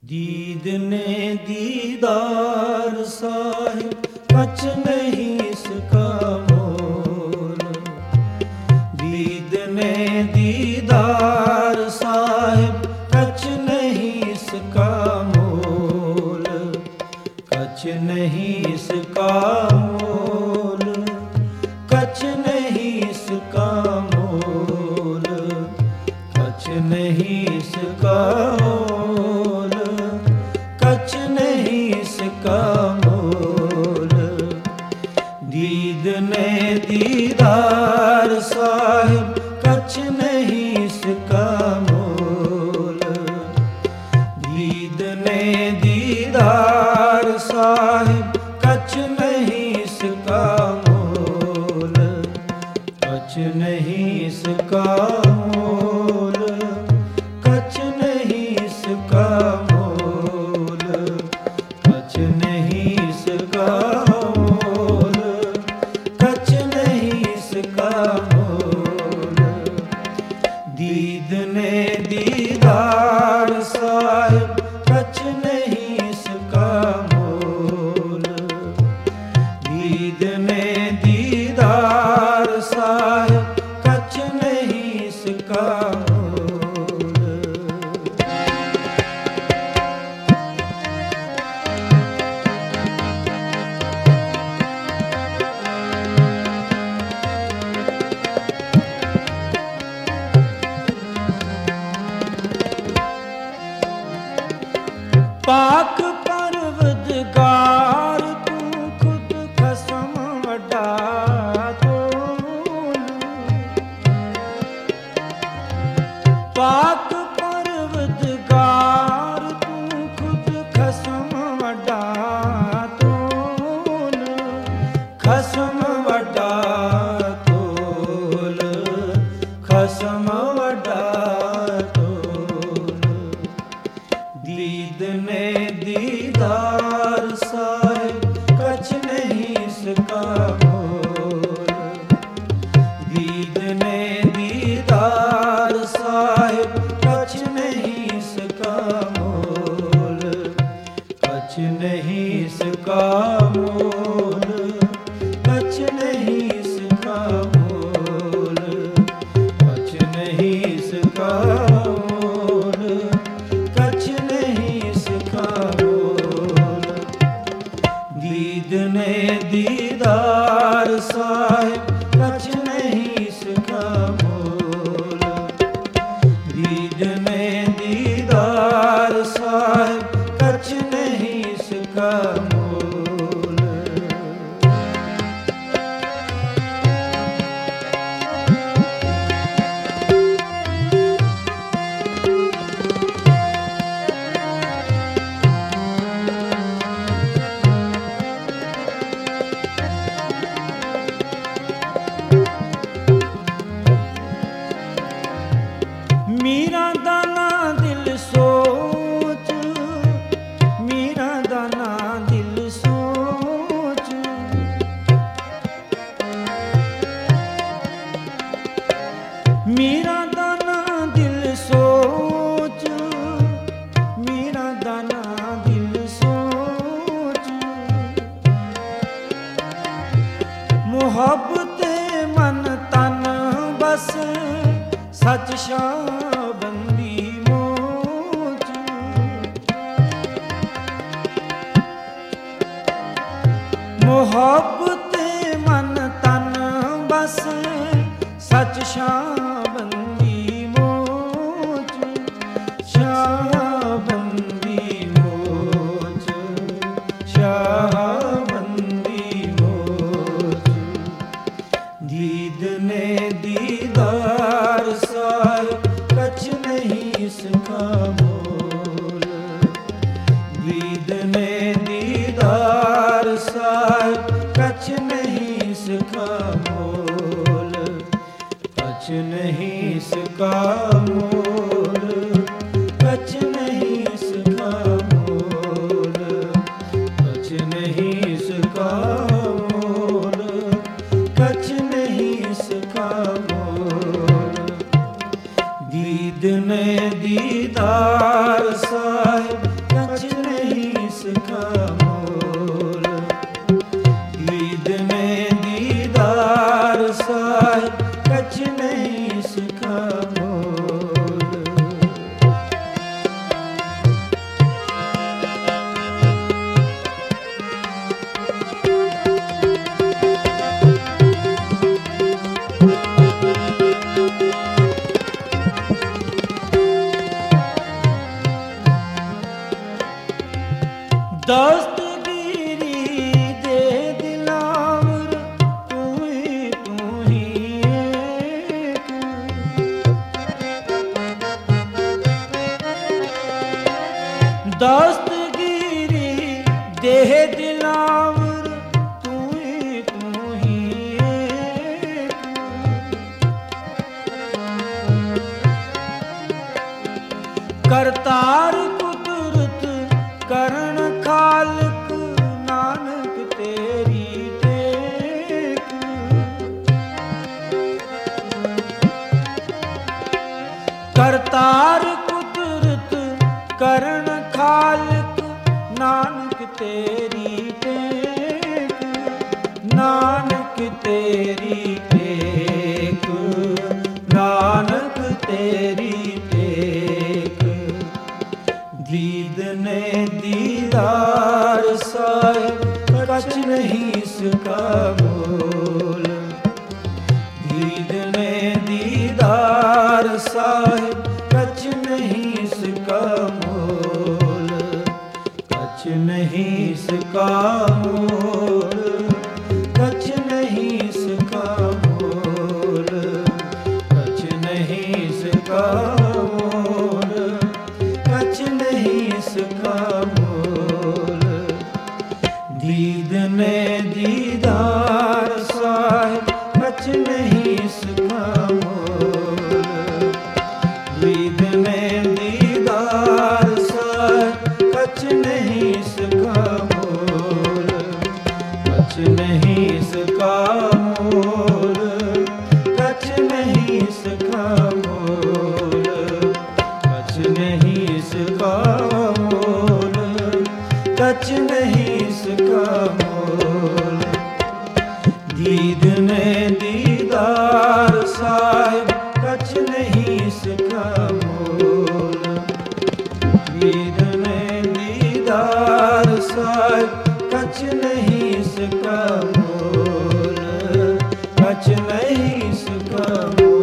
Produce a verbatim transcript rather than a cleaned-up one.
दीद ने दीदार साहिब कछ नहीं इसका मोल। दीद ने दीदार साहिब कछ नहीं इसका मोल। कछ नहीं इसका मोल, कछ नहीं इसका मोल, कछ नहीं इसका मोल, कछ नहीं इसका मोल। दीद ने दीदार साहिब कछ नहीं इसका मोल। दीद ने दीदार साहिब कछ नहीं इसका मोल। कछ नहीं इसका मोल, कछ नहीं इसका मोल, कछ नहीं इसका मोल, कछ नहीं इसका मोल। दीद ने दीदार साहिब कछ नहीं इसका मोल। दीद ने दीदार साहिब कछ नहीं इसका मोल। पाक परवदगार तू खुद कसम वड्डा तोल। पाक परवदगार तू खुद कसम वड्डा तोल। खसम वड्डा तोल, खसम वड्डा तोल। दीद ने दीदार साहिब कछ नहीं इसका मोल। दीद ने दीदार साहिब कछ नहीं इसका मोल। कछ नहीं इसका मोल, कछ नहीं इसका मोल, कछ नहीं इसका मोल, कछ नहीं इसका मोल। दीद ने दीदार साहिब कछ नहीं इसका मोल। दीद ने दीदार साहिब कछ नहीं इसका मोल। मीरा दाना दिल सोच, मीरा दाना दिल सोच। मीरा दाना दिल सोच, मीरा दाना दिल सोच। मुहब्बते मन तन बस सच शाबंदी मोच। मुहब्बते मन तन बस सच शाबंदी मोच। शाबंदी मोच, शाबंदी मोच। दीद ने दीदार साहिब कछ नहीं इसका मोल। दीद ने दीदार साहिब कछ नहीं इसका मोल। कछ ਦਸਤਗੀਰੀ ਦੇ ਦਿਲਾਵਰ ਤੂੰ ਹੀ ਤੂੰ ਹੀ ਏਕ। ਦਸਤਗੀਰੀ ਦੇ ਦਿਲਾਵਰ ਤੂੰ ਹੀ ਤੂੰ ਹੀ ਏਕ। ਕਰਤਾਰ ਕੁਦਰਤ ਕਰਨ ਖਾਲਕ ਨਾਨਕ ਤੇਰੀ ਟੇਕ। ਕਰਤਾਰ ਕੁਦਰਤ ਕਰਨ ਖਾਲਕ ਨਾਨਕ ਤੇਰੀ ਟੇਕ। ਨਾਨਕ ਤੇਰੀ ਟੇਕ, ਨਾਨਕ ਤੇਰੀ ਟੇਕ। ਦੀਦ ਨੇ ਦੀਦਾਰ ਸਾਹਿਬ ਕਛ ਨਹੀਂ ਸਕਾ ਬੋਲ। ਦੀਦ ਨੇ ਦੀਦਾਰ ਸਾਹਿਬ ਕਛ ਨਹੀਂ ਸਕਾ ਮੋਲ। ਕਛ ਨਹੀਂ ਸਕਾ ਮੋਲ, ਕਛ ਨਹੀਂ ਸਕਾ ਮੋਲ। ਕਛ ਨਹੀਂ ਸਕਾ ਮੋਲ, ਕਛ ਨਹੀਂ ਸਕਾ ਮੋਲ। ਦੀਦ ਨੇ ਦੀਦਾਰ ਸਾਹਿਬ ਕਛ ਨਹੀਂ ਸਕਾ ਮੋਲ। ਦੀਦ ਨੇ ਦੀਦਾਰ ਸਾਹਿਬ ਕਛ ਨਹੀਂ ਸਕਾ ਮੋਲ। ਕਛ ਨਹੀਂ ਸਕਾ ਮੋਲ, ਕਛ ਨਹੀਂ ਸਕਾ ਮੋਲ। ਕਛ ਨਹੀਂ ਸਕਾ ਮੋਲ, ਕਛ ਨਹੀਂ ਸਕਾ ਮੋਲ। ਦੀਦ ਨੇ ਦੀਦਾਰ ਸਾਹਿਬ ਕਛ ਨਹੀਂ ਸਕਾ ਮੋਲ। ਦੀਦ ਨੇ ਦੀਦਾਰ ਸਾਹਿਬ ਕਛ ਨਹੀਂ ਸਕਾ ਮੋਲ। ਕਛ ਨਹੀਂ ਸਕਾ ਮੋਲ।